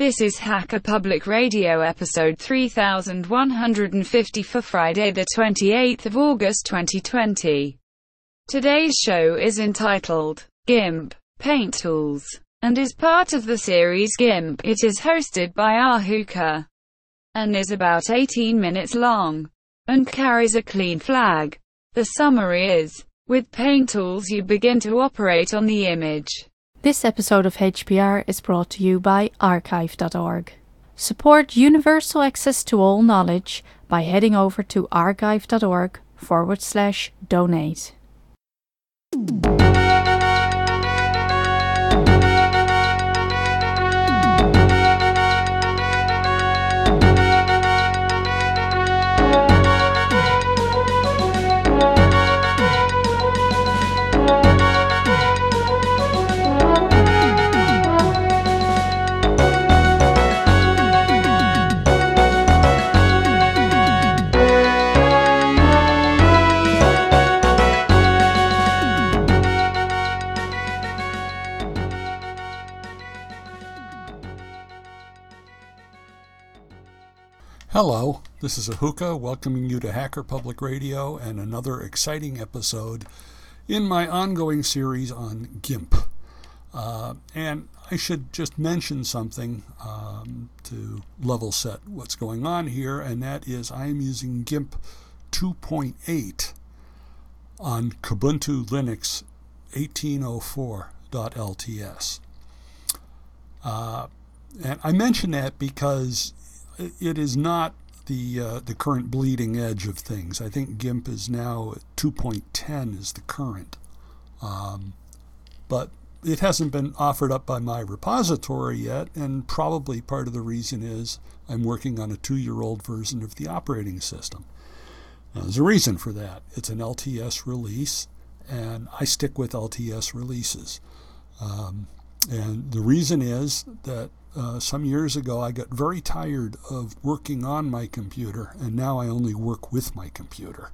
This is Hacker Public Radio episode 3150 for Friday the 28th of August 2020. Today's show is entitled GIMP Paint Tools and is part of the series GIMP. It is hosted by Ahuka and is about 18 minutes long and carries a clean flag. The summary is, with Paint Tools you begin to operate on the image. This episode of HPR is brought to you by archive.org. Support universal access to all knowledge by heading over to archive.org/donate. Hello, this is Ahuka welcoming you to Hacker Public Radio and another exciting episode in my ongoing series on GIMP. And I should just mention something to level set what's going on here, and that is I am using GIMP 2.8 on Kubuntu Linux 1804.lts. And I mention that because it is not the current bleeding edge of things. I think GIMP is now 2.10 is the current. But it hasn't been offered up by my repository yet, and probably part of the reason is I'm working on a 2-year-old version of the operating system. Now, there's a reason for that. It's an LTS release, and I stick with LTS releases. And the reason is that some years ago, I got very tired of working on my computer, and now I only work with my computer.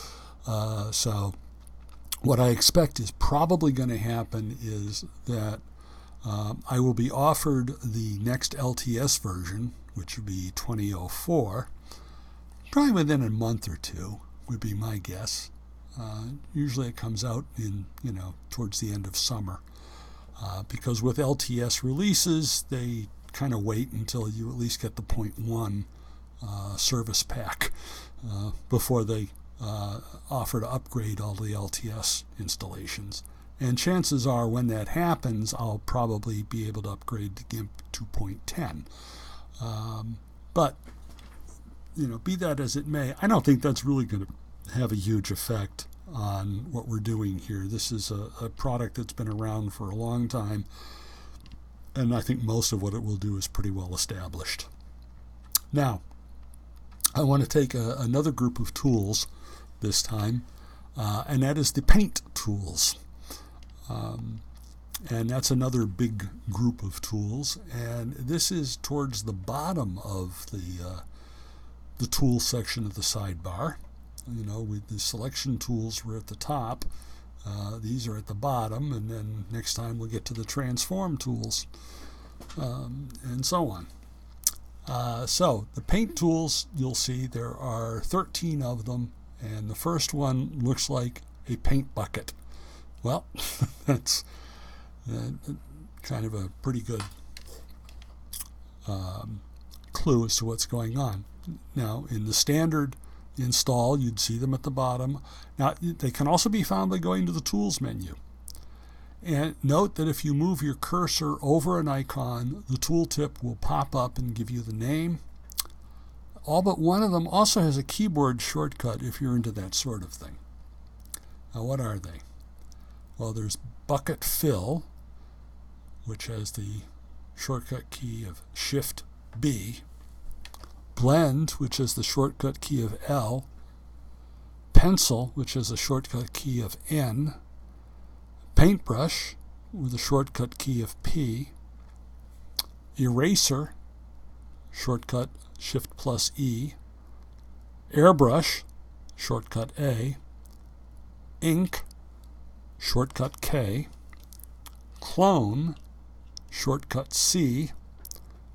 So what I expect is probably going to happen is that I will be offered the next LTS version, which would be 2004, probably within a month or two, would be my guess. Usually it comes out in, towards the end of summer. Because with LTS releases, they kind of wait until you at least get the 0.1 service pack before they offer to upgrade all the LTS installations. And chances are when that happens, I'll probably be able to upgrade to GIMP 2.10. But, be that as it may, I don't think that's really going to have a huge effect on what we're doing here. This is a product that's been around for a long time, and I think most of what it will do is pretty well established. Now, I want to take another group of tools this time, and that is the paint tools. And that's another big group of tools, and this is towards the bottom of the tool section of the sidebar. With the selection tools were at the top. These are at the bottom, and then next time we'll get to the transform tools, and so on. So the paint tools, you'll see there are 13 of them, and the first one looks like a paint bucket. Well, that's kind of a pretty good clue as to what's going on. Now, in the standard install, you'd see them at the bottom. Now, they can also be found by going to the Tools menu. And note that if you move your cursor over an icon, the tooltip will pop up and give you the name. All but one of them also has a keyboard shortcut if you're into that sort of thing. Now, what are they? Well, there's Bucket Fill, which has the shortcut key of Shift-B. Blend, which is the shortcut key of L, Pencil, which is a shortcut key of N, Paintbrush, with a shortcut key of P, Eraser, shortcut Shift+E, Airbrush, shortcut A, Ink, shortcut K, Clone, shortcut C,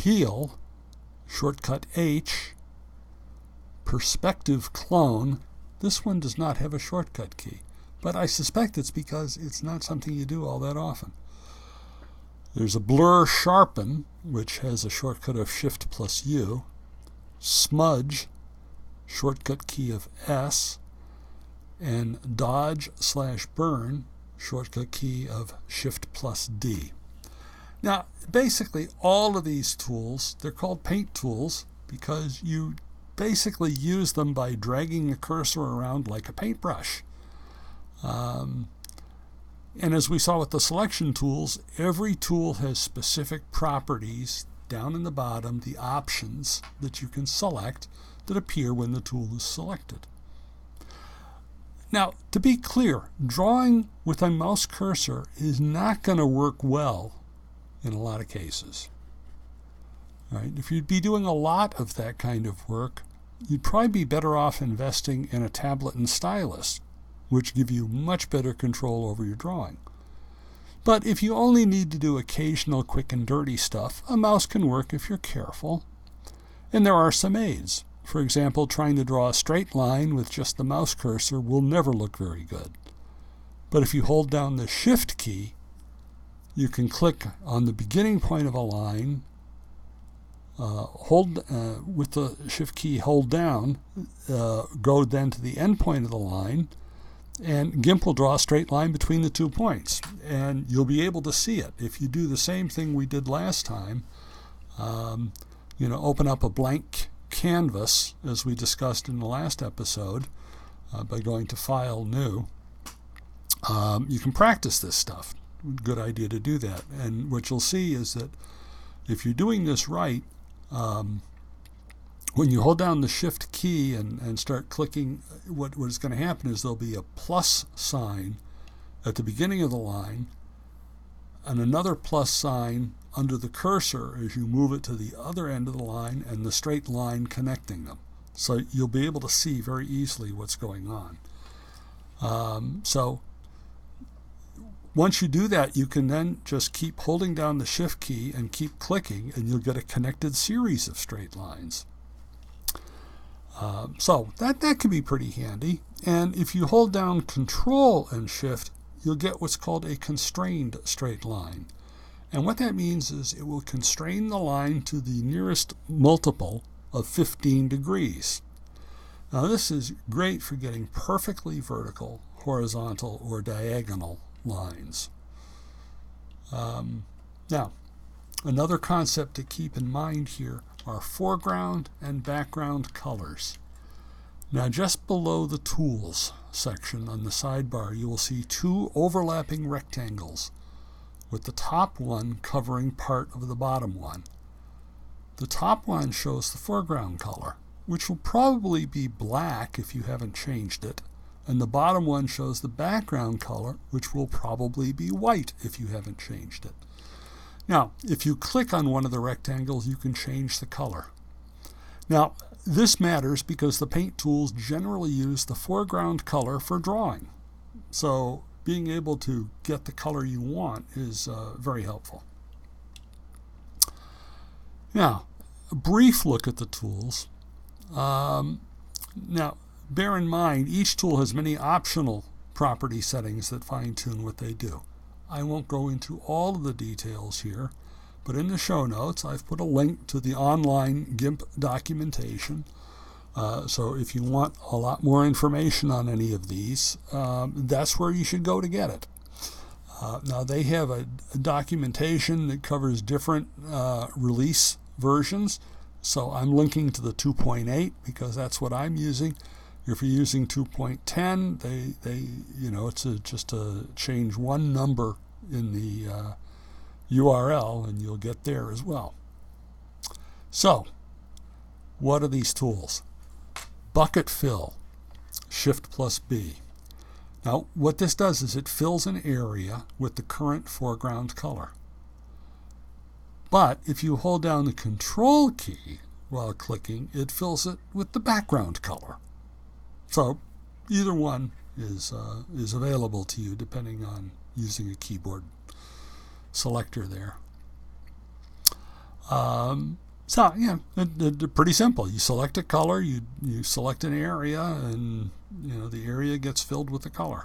heal, shortcut H, perspective clone. This one does not have a shortcut key, but I suspect it's because it's not something you do all that often. There's a blur sharpen, which has a shortcut of Shift plus U, smudge, shortcut key of S, and dodge/burn, shortcut key of Shift plus D. Now, basically, all of these tools, they're called paint tools because you basically use them by dragging a cursor around like a paintbrush. And as we saw with the selection tools, every tool has specific properties down in the bottom, the options that you can select that appear when the tool is selected. Now, to be clear, drawing with a mouse cursor is not going to work well in a lot of cases. All right? If you'd be doing a lot of that kind of work, you'd probably be better off investing in a tablet and stylus, which give you much better control over your drawing. But if you only need to do occasional quick and dirty stuff, a mouse can work if you're careful. And there are some aids. For example, trying to draw a straight line with just the mouse cursor will never look very good. But if you hold down the Shift key, you can click on the beginning point of a line, with the Shift key hold down, go then to the end point of the line, and GIMP will draw a straight line between the 2 points. And you'll be able to see it. If you do the same thing we did last time, open up a blank canvas, as we discussed in the last episode, by going to File, New, you can practice this stuff. Good idea to do that. And what you'll see is that if you're doing this right, when you hold down the Shift key and start clicking, what is going to happen is there'll be a plus sign at the beginning of the line and another plus sign under the cursor as you move it to the other end of the line and the straight line connecting them. So you'll be able to see very easily what's going on. So once you do that, you can then just keep holding down the Shift key and keep clicking, and you'll get a connected series of straight lines. So that can be pretty handy. And if you hold down Control and Shift, you'll get what's called a constrained straight line. And what that means is it will constrain the line to the nearest multiple of 15 degrees. Now this is great for getting perfectly vertical, horizontal, or diagonal lines. Now, another concept to keep in mind here are foreground and background colors. Now, just below the Tools section on the sidebar, you will see two overlapping rectangles, with the top one covering part of the bottom one. The top one shows the foreground color, which will probably be black if you haven't changed it, and the bottom one shows the background color, which will probably be white if you haven't changed it. Now, if you click on one of the rectangles, you can change the color. Now, this matters because the paint tools generally use the foreground color for drawing. So being able to get the color you want is very helpful. Now, a brief look at the tools. Now, bear in mind, each tool has many optional property settings that fine-tune what they do. I won't go into all of the details here, but in the show notes, I've put a link to the online GIMP documentation. So if you want a lot more information on any of these, that's where you should go to get it. Now, they have a documentation that covers different release versions. So I'm linking to the 2.8 because that's what I'm using. If you're using 2.10, it's just a change one number in the URL, and you'll get there as well. So, what are these tools? Bucket Fill, Shift plus B. Now, what this does is it fills an area with the current foreground color. But if you hold down the Control key while clicking, it fills it with the background color. So either one is available to you depending on using a keyboard selector there. So, yeah, pretty simple. You select a color, you select an area, and the area gets filled with the color.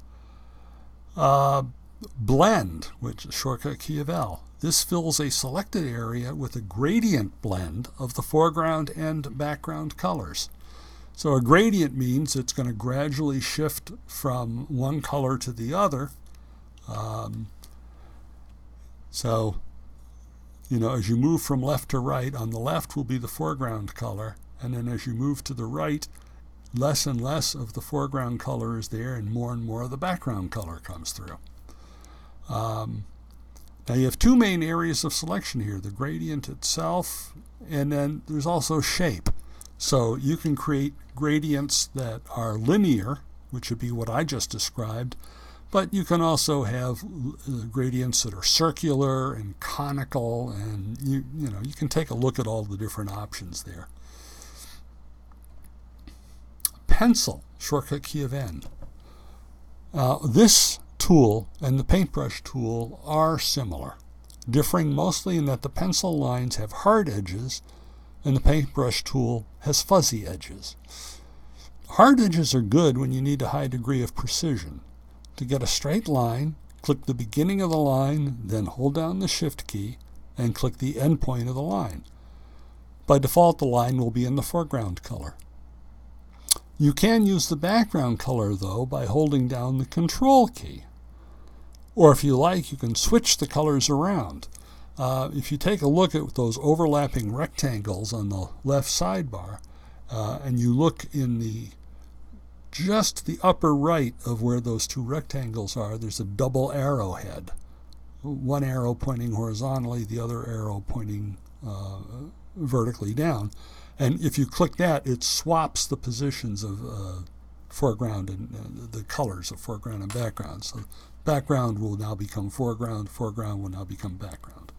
Blend, which is shortcut key of L. This fills a selected area with a gradient blend of the foreground and background colors. So a gradient means it's going to gradually shift from one color to the other. As you move from left to right, on the left will be the foreground color, and then as you move to the right, less and less of the foreground color is there, and more of the background color comes through. Now you have two main areas of selection here, the gradient itself, and then there's also shape. So you can create gradients that are linear, which would be what I just described, but you can also have gradients that are circular and conical, and you can take a look at all the different options there. Pencil, shortcut key of N. This tool and the paintbrush tool are similar, differing mostly in that the pencil lines have hard edges and the paintbrush tool has fuzzy edges. Hard edges are good when you need a high degree of precision. To get a straight line, click the beginning of the line, then hold down the Shift key and click the end point of the line. By default, the line will be in the foreground color. You can use the background color, though, by holding down the Control key. Or if you like, you can switch the colors around. If you take a look at those overlapping rectangles on the left sidebar, and you look in just the upper right of where those two rectangles are, there's a double arrowhead. One arrow pointing horizontally, the other arrow pointing vertically down. And if you click that, it swaps the positions of foreground and the colors of foreground and background. So background will now become foreground, foreground will now become background.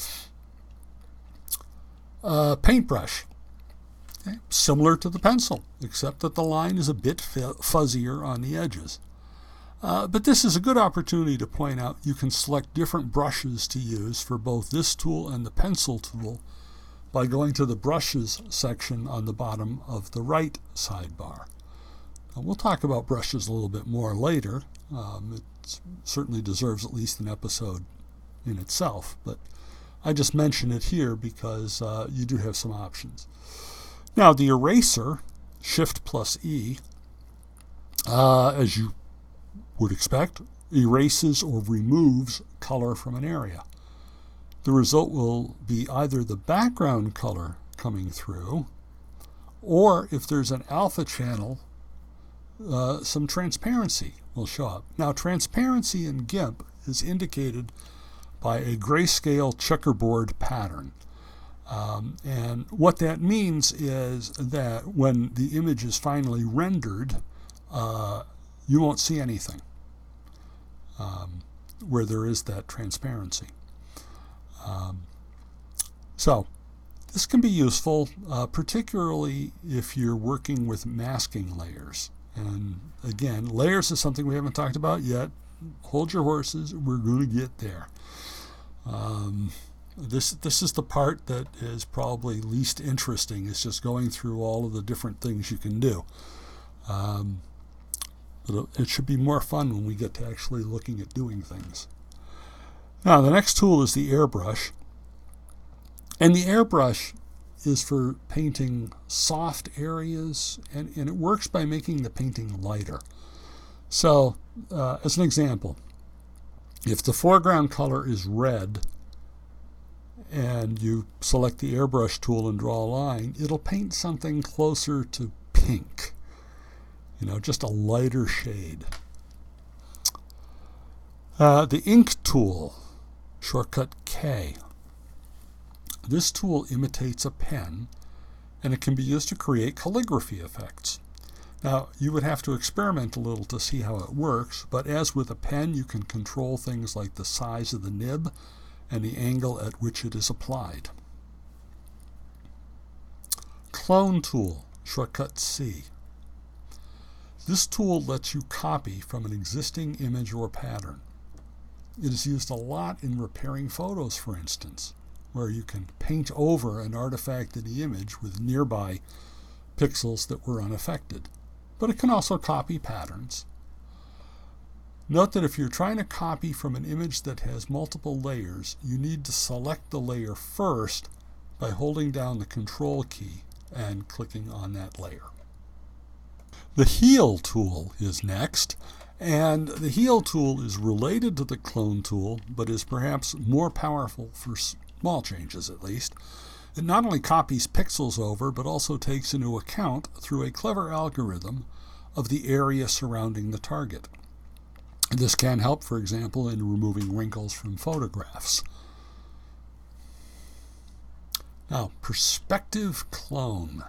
Paintbrush. Okay. Similar to the pencil, except that the line is a bit fuzzier on the edges. But this is a good opportunity to point out you can select different brushes to use for both this tool and the pencil tool by going to the brushes section on the bottom of the right sidebar. Now, we'll talk about brushes a little bit more later. It certainly deserves at least an episode in itself, but I just mention it here because you do have some options. Now, the eraser, Shift plus E, as you would expect, erases or removes color from an area. The result will be either the background color coming through, or if there's an alpha channel, some transparency will show up. Now, transparency in GIMP is indicated by a grayscale checkerboard pattern. And what that means is that when the image is finally rendered, you won't see anything where there is that transparency. So this can be useful, particularly if you're working with masking layers. And again, layers is something we haven't talked about yet. Hold your horses, we're going to get there. This is the part that is probably least interesting. It's just going through all of the different things you can do. But it should be more fun when we get to actually looking at doing things. Now, the next tool is the airbrush. And the airbrush is for painting soft areas, and it works by making the painting lighter. So, as an example, if the foreground color is red, and you select the airbrush tool and draw a line, it'll paint something closer to pink. Just a lighter shade. The ink tool, shortcut K. This tool imitates a pen, and it can be used to create calligraphy effects. Now, you would have to experiment a little to see how it works, but as with a pen, you can control things like the size of the nib and the angle at which it is applied. Clone tool, shortcut C. This tool lets you copy from an existing image or pattern. It is used a lot in repairing photos, for instance. where you can paint over an artifact in the image with nearby pixels that were unaffected. But it can also copy patterns. Note that if you're trying to copy from an image that has multiple layers, you need to select the layer first by holding down the Control key and clicking on that layer. The Heal tool is next, and the Heal tool is related to the Clone tool, but is perhaps more powerful for small changes at least. It not only copies pixels over, but also takes into account, through a clever algorithm, of the area surrounding the target. This can help, for example, in removing wrinkles from photographs. Now, Perspective Clone.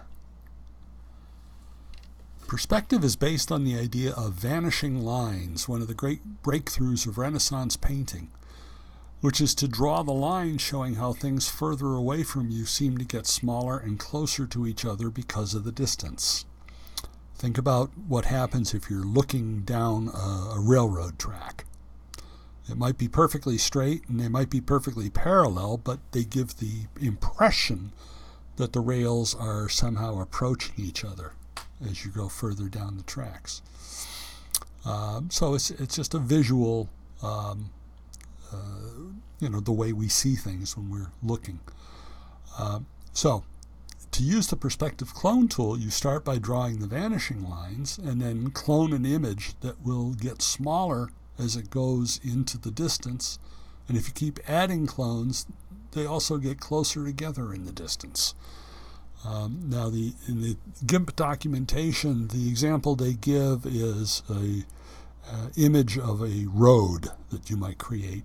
Perspective is based on the idea of vanishing lines, one of the great breakthroughs of Renaissance painting, which is to draw the line showing how things further away from you seem to get smaller and closer to each other because of the distance. Think about what happens if you're looking down a railroad track. It might be perfectly straight and they might be perfectly parallel, but they give the impression that the rails are somehow approaching each other as you go further down the tracks. So it's just a visual, the way we see things when we're looking. So to use the Perspective Clone tool, you start by drawing the vanishing lines and then clone an image that will get smaller as it goes into the distance. And if you keep adding clones, they also get closer together in the distance. Now, in the GIMP documentation, the example they give is a image of a road that you might create.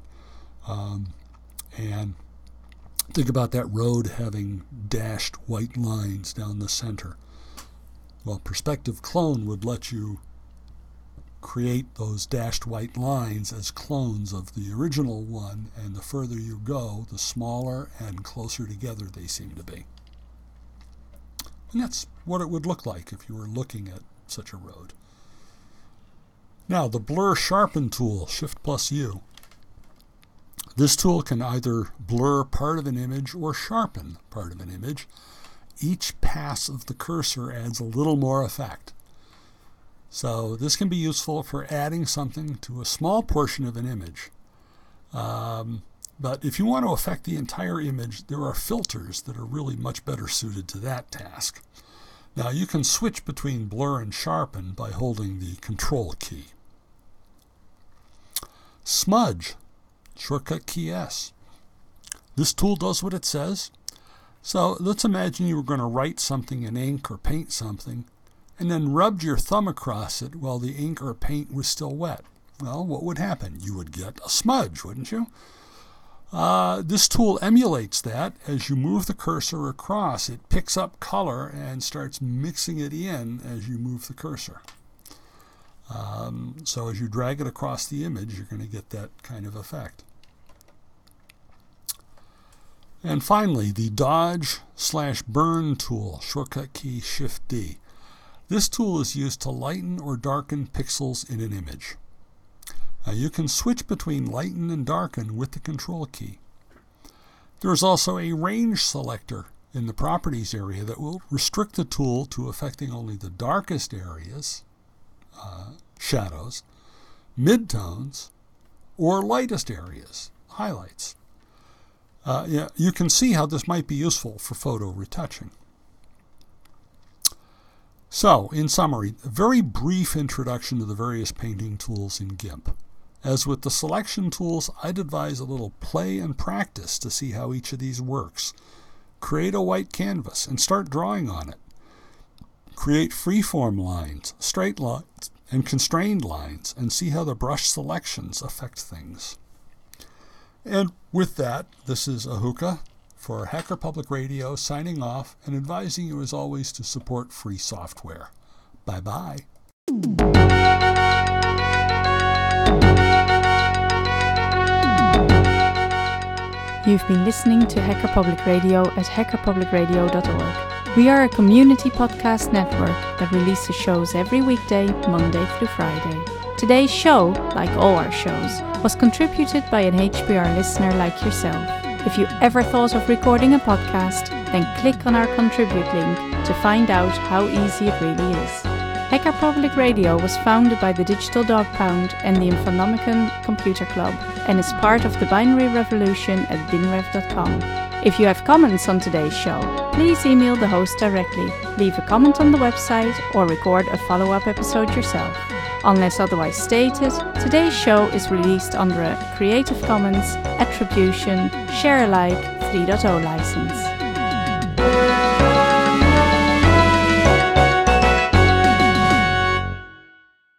And think about that road having dashed white lines down the center. Well, Perspective Clone would let you create those dashed white lines as clones of the original one, and the further you go, the smaller and closer together they seem to be. And that's what it would look like if you were looking at such a road. Now, the Blur Sharpen tool, Shift+U. This tool can either blur part of an image or sharpen part of an image. Each pass of the cursor adds a little more effect. So this can be useful for adding something to a small portion of an image. But if you want to affect the entire image, there are filters that are really much better suited to that task. Now, you can switch between blur and sharpen by holding the Control key. Smudge, shortcut key S. This tool does what it says. So let's imagine you were going to write something in ink or paint something, and then rubbed your thumb across it while the ink or paint was still wet. Well, what would happen? You would get a smudge, wouldn't you? This tool emulates that. As you move the cursor across, it picks up color and starts mixing it in as you move the cursor. So as you drag it across the image, you're going to get that kind of effect. And finally, the Dodge/Burn tool, shortcut key Shift-D. This tool is used to lighten or darken pixels in an image. Now, you can switch between lighten and darken with the Control key. There is also a range selector in the Properties area that will restrict the tool to affecting only the darkest areas, shadows, midtones, or lightest areas, highlights. You can see how this might be useful for photo retouching. So, in summary, a very brief introduction to the various painting tools in GIMP. As with the selection tools, I'd advise a little play and practice to see how each of these works. Create a white canvas and start drawing on it. Create freeform lines, straight lines, and constrained lines, and see how the brush selections affect things. And with that, this is Ahuka for Hacker Public Radio, signing off and advising you as always to support free software. Bye-bye. You've been listening to Hacker Public Radio at hackerpublicradio.org. We are a community podcast network that releases shows every weekday, Monday through Friday. Today's show, like all our shows, was contributed by an HPR listener like yourself. If you ever thought of recording a podcast, then click on our contribute link to find out how easy it really is. Hacker Public Radio was founded by the Digital Dog Pound and the Infonomicon Computer Club and is part of the binary revolution at binrev.com. If you have comments on today's show, please email the host directly, leave a comment on the website, or record a follow-up episode yourself. Unless otherwise stated, today's show is released under a Creative Commons Attribution Share Alike 3.0 license.